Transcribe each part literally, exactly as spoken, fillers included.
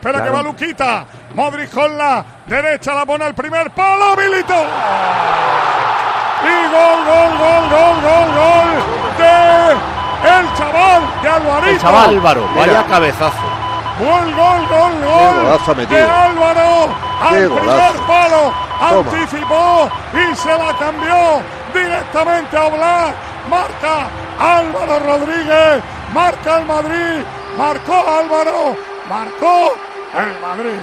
Espera claro. que va Luquita. Modric con la derecha la pone al primer palo. Milito. Y gol, gol, gol, gol, gol, gol de el chaval de Alvarito. El chaval Álvaro, vaya Mira. cabezazo. Gol, gol, gol, gol de Álvaro al primer palo. Toma. Anticipó y se la cambió directamente a Oblak. Marca Álvaro Rodríguez. Marca el Madrid. Marcó Álvaro. Marcó el Madrid.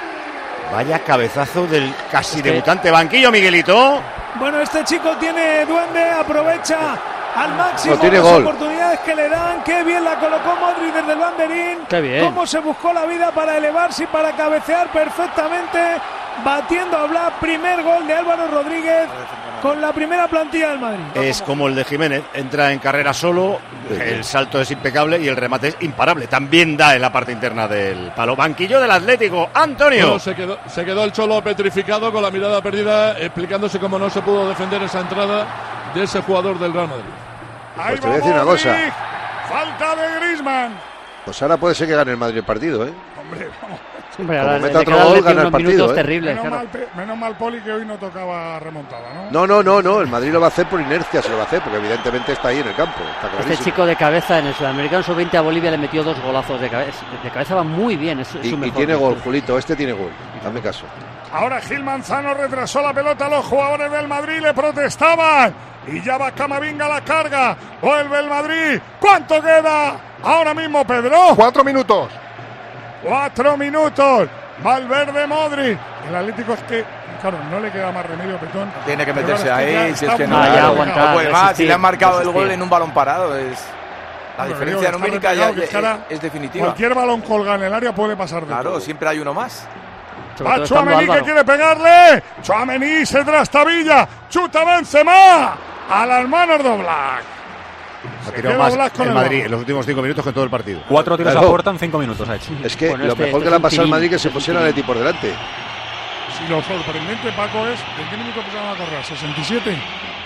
Vaya cabezazo del casi debutante banquillo, Miguelito. Bueno, este chico tiene duende, aprovecha al máximo no, las gol. oportunidades que le dan. Qué bien la colocó Modric desde el banderín. Qué bien. Cómo se buscó la vida para elevarse y para cabecear perfectamente, batiendo a Oblak. Primer gol de Álvaro Rodríguez con la primera plantilla del Madrid. Es como el de Jiménez, entra en carrera solo, el salto es impecable y el remate es imparable. También da en la parte interna del palo. Banquillo del Atlético, Antonio. Bueno, se quedó, se quedó el Cholo petrificado con la mirada perdida, explicándose cómo no se pudo defender esa entrada de ese jugador del Real Madrid. Ahí pues te voy a decir una cosa. Falta de Griezmann. Pues ahora puede ser que gane el Madrid el partido, ¿eh? Hombre, vamos. Hombre, Como ahora meta le otro quedan gol, gana el partido, minutos ¿eh? terribles. Menos, Claro. mal, menos mal, Poli, que hoy no tocaba remontada, ¿no? No, no, no, no. El Madrid lo va a hacer por inercia, se lo va a hacer, porque evidentemente está ahí en el campo. Está Este clarísimo. chico de cabeza en el Sudamericano sub veinte a Bolivia le metió dos golazos de cabeza. De cabeza va muy bien. Es, es Y, su y mejor tiene virtud. gol, Julito. Este tiene gol. Dame caso. Ahora Gil Manzano retrasó la pelota a los jugadores del Madrid, le protestaban. Y ya va Camavinga a la carga. Vuelve el Madrid. ¿Cuánto queda? Ahora mismo, Pedro. Cuatro minutos. Cuatro minutos. Valverde, Modric. El Atlético es que, claro, no le queda más remedio, Petón. Tiene que Pero meterse ahora es que ahí, ya si es está que muy no, ya pegado. aguantar, no puede más. resistir, Si le han marcado el resistir. gol en un balón parado, es la Hombre, diferencia digo, está numérica ya, replegado, que ya es que ahora es, es definitiva. Cualquier balón colgado en el área puede pasar de Claro, todo. siempre hay uno más. Sobre Va todo estando Tchouaméni que Álvaro. quiere pegarle. Tchouaméni se trastabilla. Chuta Benzema. A las manos de Oblak. Ha Se tirado queda más Oblak con el el Madrid balón. en los últimos cinco minutos que en todo el partido. Cuatro tiros Claro. a puerta en cinco minutos ha hecho. Es que Bueno, lo este- mejor este que le ha es un pasado al tirín, Madrid que se este es un pusiera el tirín. Leti por delante. Si lo sorprendente, Paco, es ¿en qué minuto empezaron a correr? ¿sesenta y siete?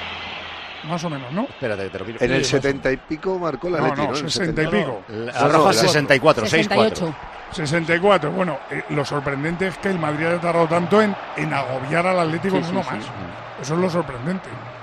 Más o menos, ¿no? Espérate, que te lo miro. En el Sí, setenta y pico marcó la No, Leti, no, ¿no? En el sesenta y setenta. pico. La Ah, no, Roja la- sesenta y cuatro, seis sesenta y cuatro. ocho. sesenta y cuatro. Bueno, eh, lo sorprendente es que el Madrid haya tardado tanto en, en agobiar al Atlético Sí, en sí, uno sí. más. Eso es lo sorprendente.